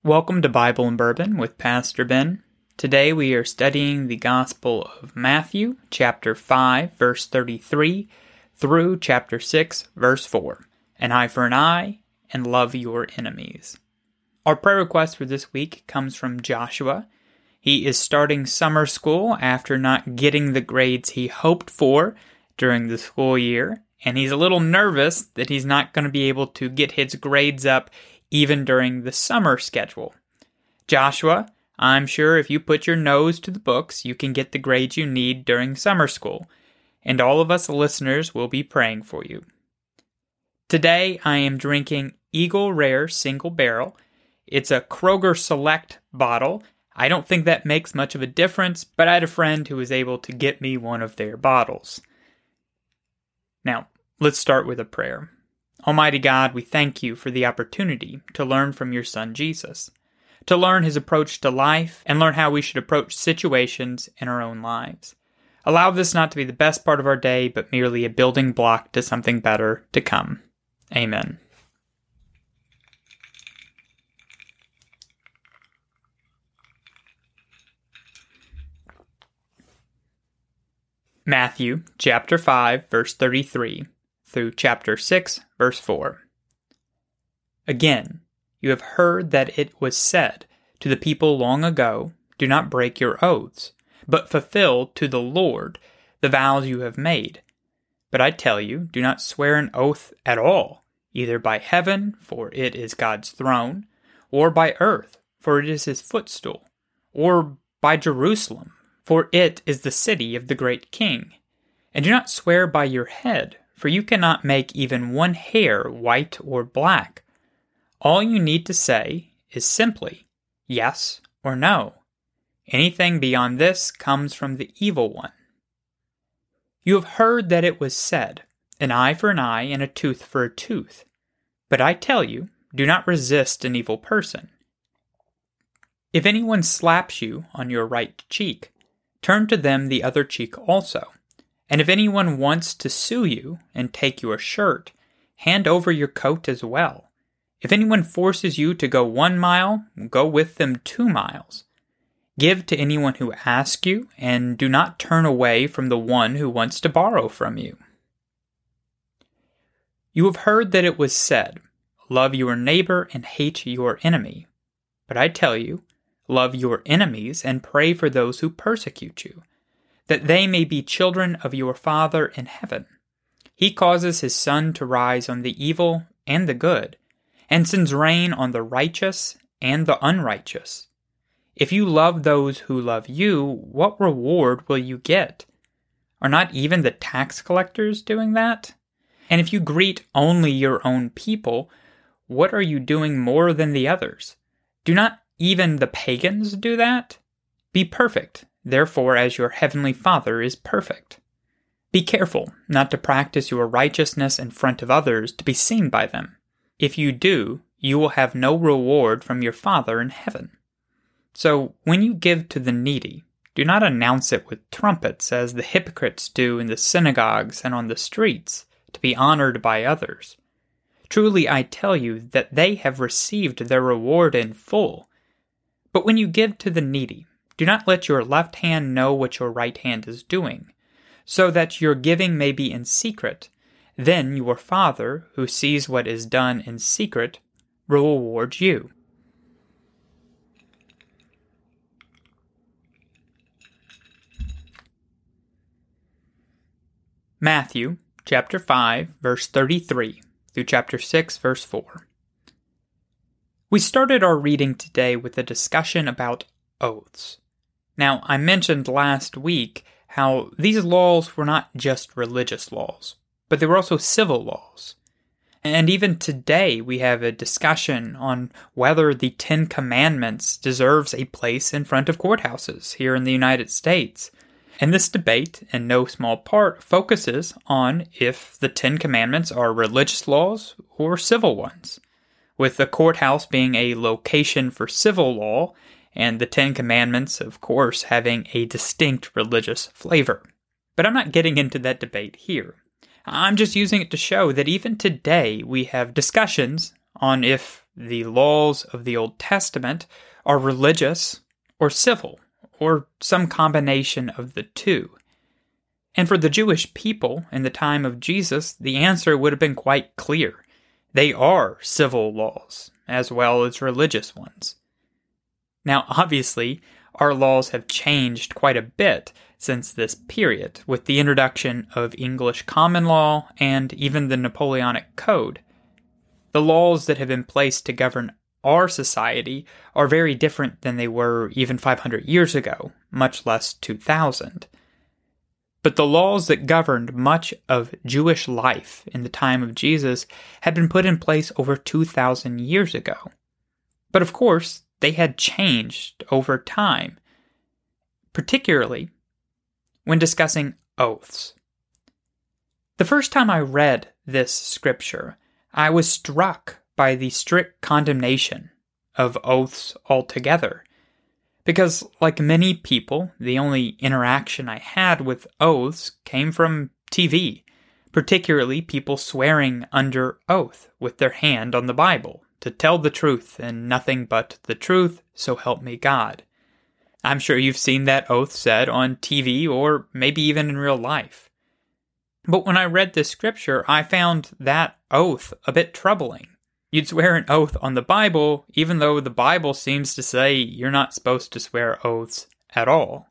Welcome to Bible and Bourbon with Pastor Ben. Today we are studying the Gospel of Matthew, chapter 5, verse 33, through chapter 6, verse 4. An eye for an eye, and love your enemies. Our prayer request for this week comes from Joshua. He is starting summer school after not getting the grades he hoped for during the school year, and he's a little nervous that he's not going to be able to get his grades up even during the summer schedule. Joshua, I'm sure if you put your nose to the books, you can get the grades you need during summer school, and all of us listeners will be praying for you. Today, I am drinking Eagle Rare Single Barrel. It's a Kroger Select bottle. I don't think that makes much of a difference, but I had a friend who was able to get me one of their bottles. Now, let's start with a prayer. Almighty God, we thank you for the opportunity to learn from your Son Jesus, to learn his approach to life and learn how we should approach situations in our own lives. Allow this not to be the best part of our day, but merely a building block to something better to come. Amen. Matthew chapter 5, verse 33. Through chapter 6, verse 4. Again, you have heard that it was said to the people long ago, do not break your oaths, but fulfill to the Lord the vows you have made. But I tell you, do not swear an oath at all, either by heaven, for it is God's throne, or by earth, for it is his footstool, or by Jerusalem, for it is the city of the great king. And do not swear by your head, for you cannot make even one hair white or black. All you need to say is simply yes or no. Anything beyond this comes from the evil one. You have heard that it was said, an eye for an eye and a tooth for a tooth. But I tell you, do not resist an evil person. If anyone slaps you on your right cheek, turn to them the other cheek also. And if anyone wants to sue you and take your shirt, hand over your coat as well. If anyone forces you to go 1 mile, go with them 2 miles. Give to anyone who asks you, and do not turn away from the one who wants to borrow from you. You have heard that it was said, love your neighbor and hate your enemy. But I tell you, love your enemies and pray for those who persecute you, that they may be children of your Father in heaven. He causes his sun to rise on the evil and the good, and sends rain on the righteous and the unrighteous. If you love those who love you, what reward will you get? Are not even the tax collectors doing that? And if you greet only your own people, what are you doing more than the others? Do not even the pagans do that? Be perfect, therefore, as your heavenly Father is perfect. Be careful not to practice your righteousness in front of others to be seen by them. If you do, you will have no reward from your Father in heaven. So, when you give to the needy, do not announce it with trumpets as the hypocrites do in the synagogues and on the streets, to be honored by others. Truly I tell you that they have received their reward in full. But when you give to the needy, do not let your left hand know what your right hand is doing, so that your giving may be in secret. Then your Father, who sees what is done in secret, will reward you. Matthew chapter 5, verse 33 through chapter 6, verse 4. We started our reading today with a discussion about oaths. Now, I mentioned last week how these laws were not just religious laws, but they were also civil laws. And even today we have a discussion on whether the 10 Commandments deserves a place in front of courthouses here in the United States. And this debate, in no small part, focuses on if the 10 Commandments are religious laws or civil ones, with the courthouse being a location for civil law, and the 10 Commandments, of course, having a distinct religious flavor. But I'm not getting into that debate here. I'm just using it to show that even today we have discussions on if the laws of the Old Testament are religious or civil, or some combination of the two. And for the Jewish people in the time of Jesus, the answer would have been quite clear. They are civil laws, as well as religious ones. Now, obviously, our laws have changed quite a bit since this period, with the introduction of English common law and even the Napoleonic Code. The laws that have been placed to govern our society are very different than they were even 500 years ago, much less 2000. But the laws that governed much of Jewish life in the time of Jesus had been put in place over 2,000 years ago. But of course, they had changed over time, particularly when discussing oaths. The first time I read this scripture, I was struck by the strict condemnation of oaths altogether. Because, like many people, the only interaction I had with oaths came from TV, particularly people swearing under oath with their hand on the Bible to tell the truth and nothing but the truth, so help me God. I'm sure you've seen that oath said on TV or maybe even in real life. But when I read this scripture, I found that oath a bit troubling. You'd swear an oath on the Bible, even though the Bible seems to say you're not supposed to swear oaths at all.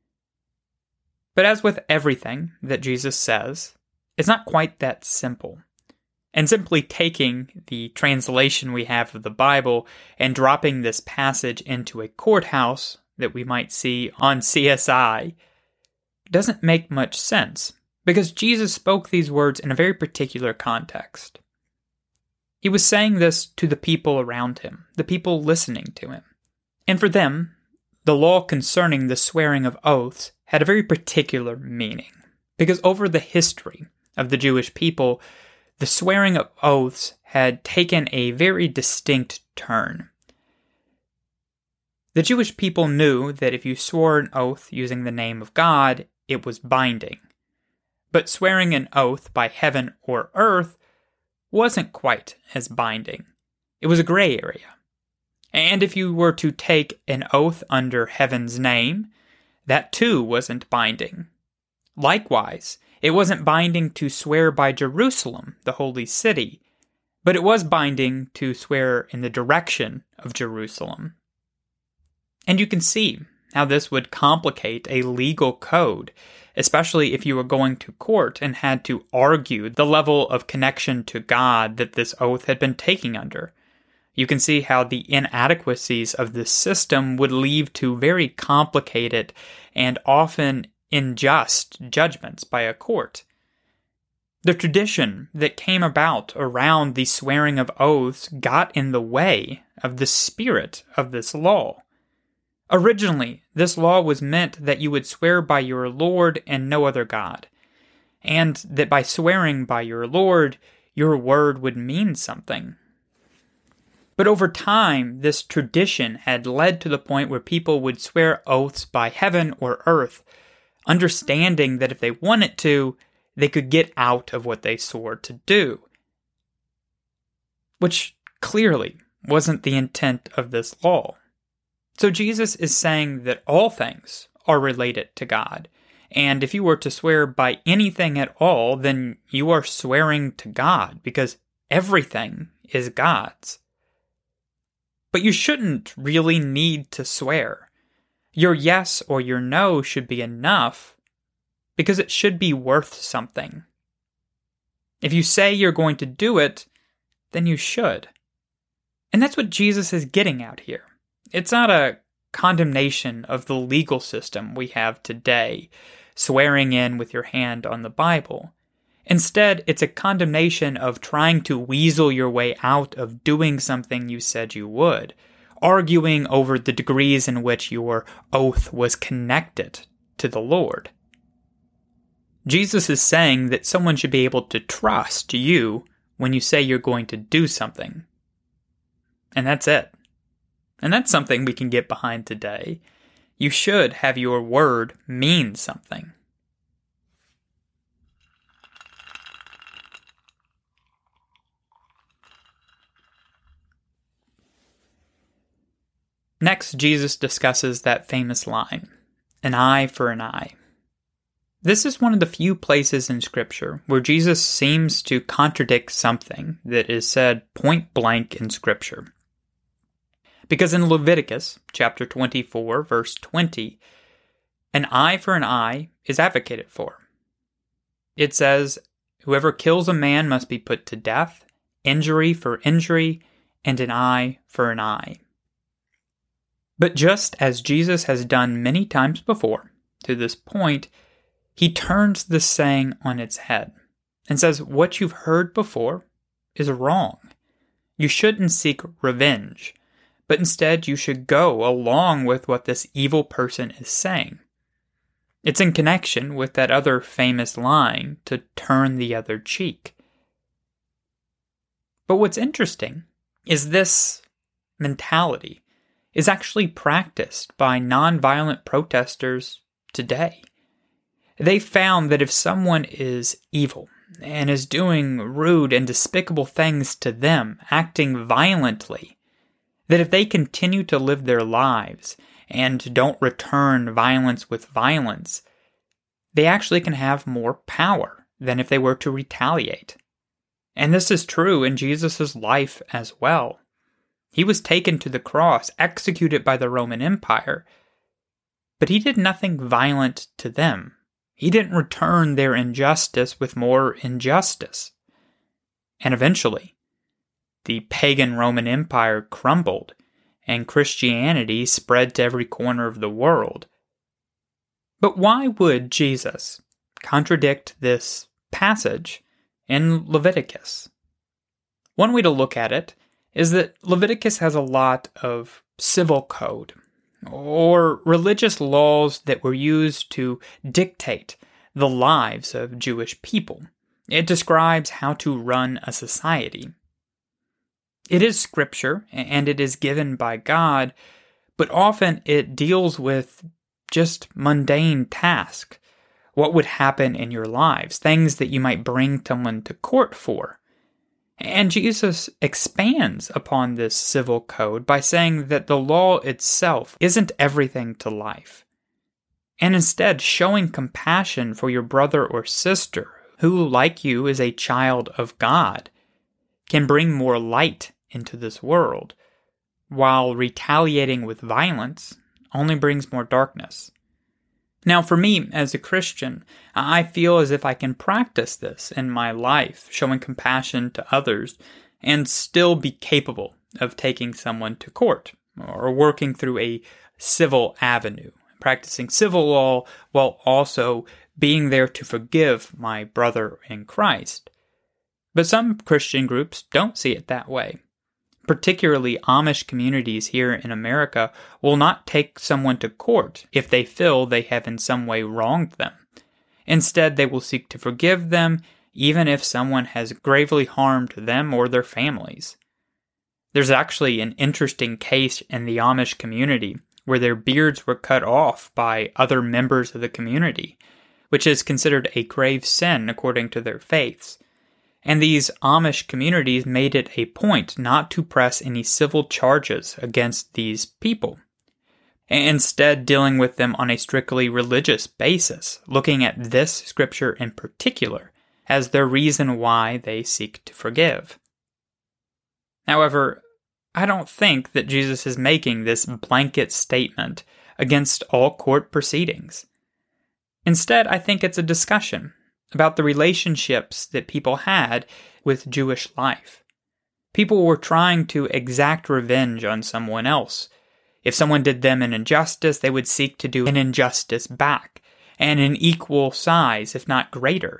But as with everything that Jesus says, it's not quite that simple. And simply taking the translation we have of the Bible and dropping this passage into a courthouse that we might see on CSI doesn't make much sense, because Jesus spoke these words in a very particular context. He was saying this to the people around him, the people listening to him. And for them, the law concerning the swearing of oaths had a very particular meaning, because over the history of the Jewish people, the swearing of oaths had taken a very distinct turn. The Jewish people knew that if you swore an oath using the name of God, it was binding. But swearing an oath by heaven or earth wasn't quite as binding. It was a gray area. And if you were to take an oath under heaven's name, that too wasn't binding. Likewise, it wasn't binding to swear by Jerusalem, the holy city, but it was binding to swear in the direction of Jerusalem. And you can see how this would complicate a legal code, especially if you were going to court and had to argue the level of connection to God that this oath had been taking under. You can see how the inadequacies of this system would lead to very complicated and often unjust judgments by a court. The tradition that came about around the swearing of oaths got in the way of the spirit of this law. Originally, this law was meant that you would swear by your Lord and no other God, and that by swearing by your Lord, your word would mean something. But over time, this tradition had led to the point where people would swear oaths by heaven or earth, understanding that if they wanted to, they could get out of what they swore to do. Which clearly wasn't the intent of this law. So Jesus is saying that all things are related to God, and if you were to swear by anything at all, then you are swearing to God, because everything is God's. But you shouldn't really need to swear. Your yes or your no should be enough, because it should be worth something. If you say you're going to do it, then you should. And that's what Jesus is getting at here. It's not a condemnation of the legal system we have today, swearing in with your hand on the Bible. Instead, it's a condemnation of trying to weasel your way out of doing something you said you would, arguing over the degrees in which your oath was connected to the Lord. Jesus is saying that someone should be able to trust you when you say you're going to do something. And that's it. And that's something we can get behind today. You should have your word mean something. Next, Jesus discusses that famous line, an eye for an eye. This is one of the few places in Scripture where Jesus seems to contradict something that is said point blank in Scripture. Because in Leviticus chapter 24, verse 20, an eye for an eye is advocated for. It says, whoever kills a man must be put to death, injury for injury, and an eye for an eye. But just as Jesus has done many times before, to this point, he turns this saying on its head and says what you've heard before is wrong. You shouldn't seek revenge, but instead you should go along with what this evil person is saying. It's in connection with that other famous line to turn the other cheek. But what's interesting is this mentality is actually practiced by nonviolent protesters today. They found that if someone is evil and is doing rude and despicable things to them, acting violently, that if they continue to live their lives and don't return violence with violence, they actually can have more power than if they were to retaliate. And this is true in Jesus' life as well. He was taken to the cross, executed by the Roman Empire, but he did nothing violent to them. He didn't return their injustice with more injustice. And eventually, the pagan Roman Empire crumbled, and Christianity spread to every corner of the world. But why would Jesus contradict this passage in Leviticus? One way to look at it is that Leviticus has a lot of civil code, or religious laws that were used to dictate the lives of Jewish people. It describes how to run a society. It is scripture, and it is given by God, but often it deals with just mundane tasks. What would happen in your lives, things that you might bring someone to court for. And Jesus expands upon this civil code by saying that the law itself isn't everything to life, and instead showing compassion for your brother or sister who, like you, is a child of God, can bring more light into this world, while retaliating with violence only brings more darkness. Now, for me, as a Christian, I feel as if I can practice this in my life, showing compassion to others, and still be capable of taking someone to court, or working through a civil avenue, practicing civil law while also being there to forgive my brother in Christ. But some Christian groups don't see it that way. Particularly Amish communities here in America will not take someone to court if they feel they have in some way wronged them. Instead, they will seek to forgive them, even if someone has gravely harmed them or their families. There's actually an interesting case in the Amish community where their beards were cut off by other members of the community, which is considered a grave sin according to their faiths. And these Amish communities made it a point not to press any civil charges against these people, instead dealing with them on a strictly religious basis, looking at this scripture in particular as their reason why they seek to forgive. However, I don't think that Jesus is making this blanket statement against all court proceedings. Instead, I think it's a discussion about the relationships that people had with Jewish life. People were trying to exact revenge on someone else. If someone did them an injustice, they would seek to do an injustice back, and in equal size, if not greater.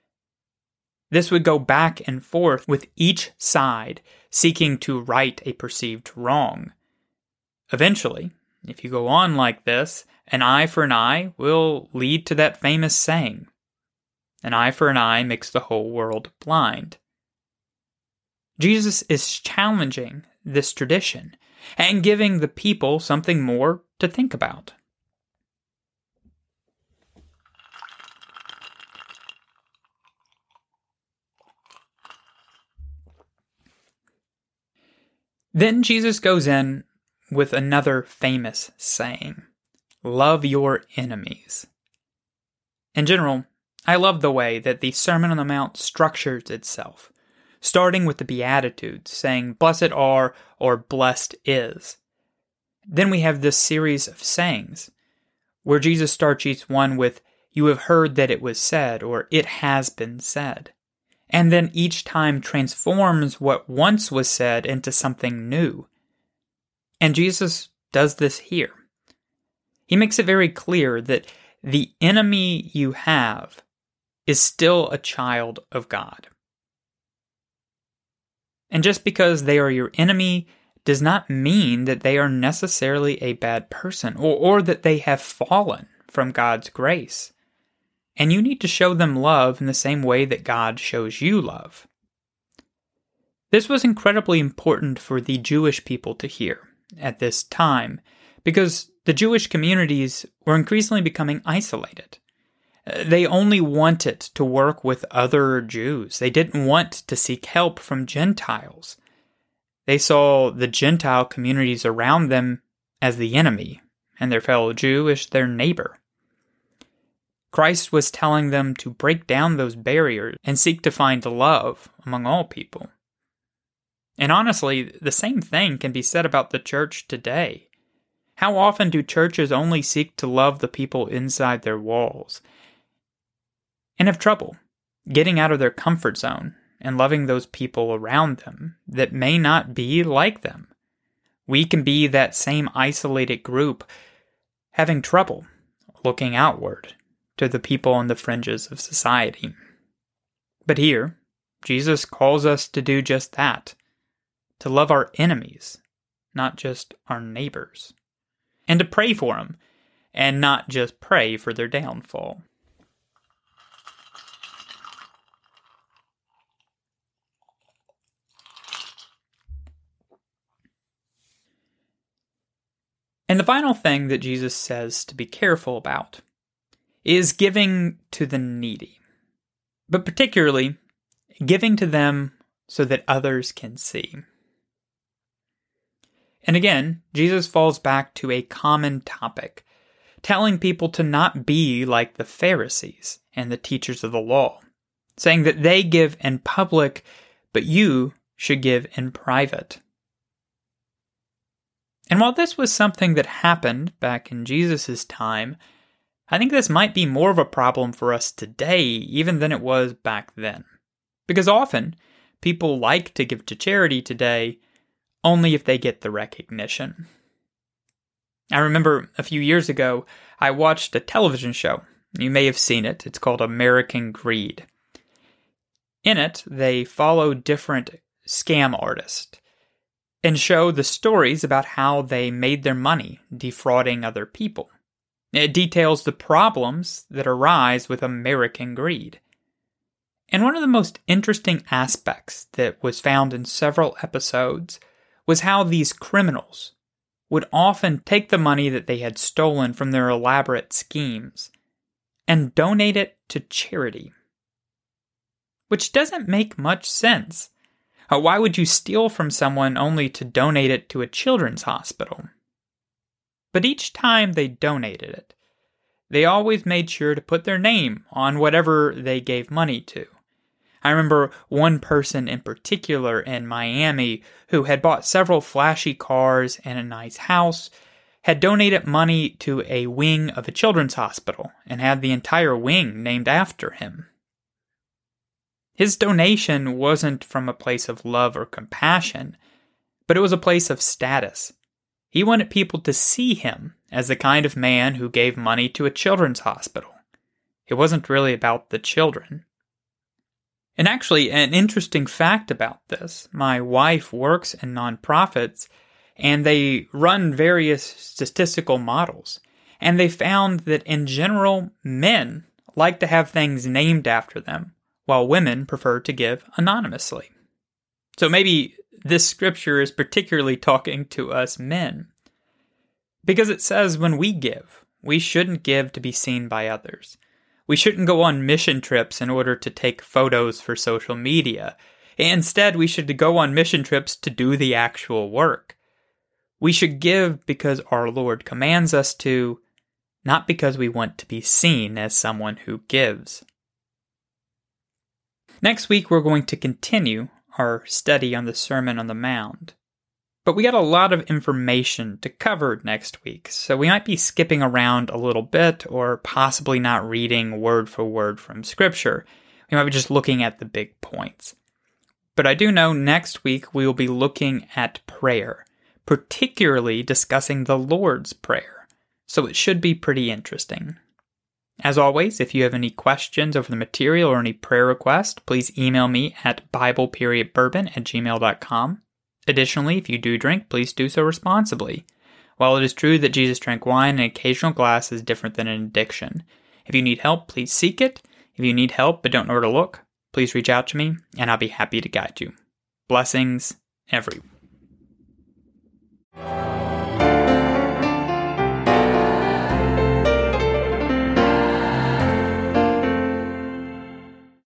This would go back and forth with each side seeking to right a perceived wrong. Eventually, if you go on like this, an eye for an eye will lead to that famous saying, an eye for an eye makes the whole world blind. Jesus is challenging this tradition and giving the people something more to think about. Then Jesus goes in with another famous saying, love your enemies. In general, I love the way that the Sermon on the Mount structures itself, starting with the Beatitudes, saying, blessed are or blessed is. Then we have this series of sayings, where Jesus starts each one with, you have heard that it was said, or it has been said. And then each time transforms what once was said into something new. And Jesus does this here. He makes it very clear that the enemy you have is still a child of God. And just because they are your enemy does not mean that they are necessarily a bad person or that they have fallen from God's grace. And you need to show them love in the same way that God shows you love. This was incredibly important for the Jewish people to hear at this time, because the Jewish communities were increasingly becoming isolated. They only wanted to work with other Jews. They didn't want to seek help from Gentiles. They saw the Gentile communities around them as the enemy, and their fellow Jew as their neighbor. Christ was telling them to break down those barriers and seek to find love among all people. And honestly, the same thing can be said about the church today. How often do churches only seek to love the people inside their walls and have trouble getting out of their comfort zone and loving those people around them that may not be like them? We can be that same isolated group having trouble looking outward to the people on the fringes of society. But here, Jesus calls us to do just that, to love our enemies, not just our neighbors, and to pray for them, and not just pray for their downfall. And the final thing that Jesus says to be careful about is giving to the needy, but particularly giving to them so that others can see. And again, Jesus falls back to a common topic, telling people to not be like the Pharisees and the teachers of the law, saying that they give in public, but you should give in private. And while this was something that happened back in Jesus' time, I think this might be more of a problem for us today even than it was back then. Because often, people like to give to charity today only if they get the recognition. I remember a few years ago, I watched a television show. You may have seen it. It's called American Greed. In it, they follow different scam artists and show the stories about how they made their money defrauding other people. It details the problems that arise with American greed. And one of the most interesting aspects that was found in several episodes was how these criminals would often take the money that they had stolen from their elaborate schemes and donate it to charity. Which doesn't make much sense. Why would you steal from someone only to donate it to a children's hospital? But each time they donated it, they always made sure to put their name on whatever they gave money to. I remember one person in particular in Miami who had bought several flashy cars and a nice house, had donated money to a wing of a children's hospital, and had the entire wing named after him. His donation wasn't from a place of love or compassion, but it was a place of status. He wanted people to see him as the kind of man who gave money to a children's hospital. It wasn't really about the children. And actually, an interesting fact about this, my wife works in nonprofits, and they run various statistical models. And they found that in general, men like to have things named after them, while women prefer to give anonymously. So maybe this scripture is particularly talking to us men. Because it says when we give, we shouldn't give to be seen by others. We shouldn't go on mission trips in order to take photos for social media. Instead, we should go on mission trips to do the actual work. We should give because our Lord commands us to, not because we want to be seen as someone who gives. Next week, we're going to continue our study on the Sermon on the Mount. But we got a lot of information to cover next week, so we might be skipping around a little bit or possibly not reading word for word from Scripture. We might be just looking at the big points. But I do know next week we will be looking at prayer, particularly discussing the Lord's Prayer, so it should be pretty interesting. As always, if you have any questions over the material or any prayer requests, please email me at bible.bourbon@gmail.com. Additionally, if you do drink, please do so responsibly. While it is true that Jesus drank wine, an occasional glass is different than an addiction. If you need help, please seek it. If you need help but don't know where to look, please reach out to me, and I'll be happy to guide you. Blessings, everyone.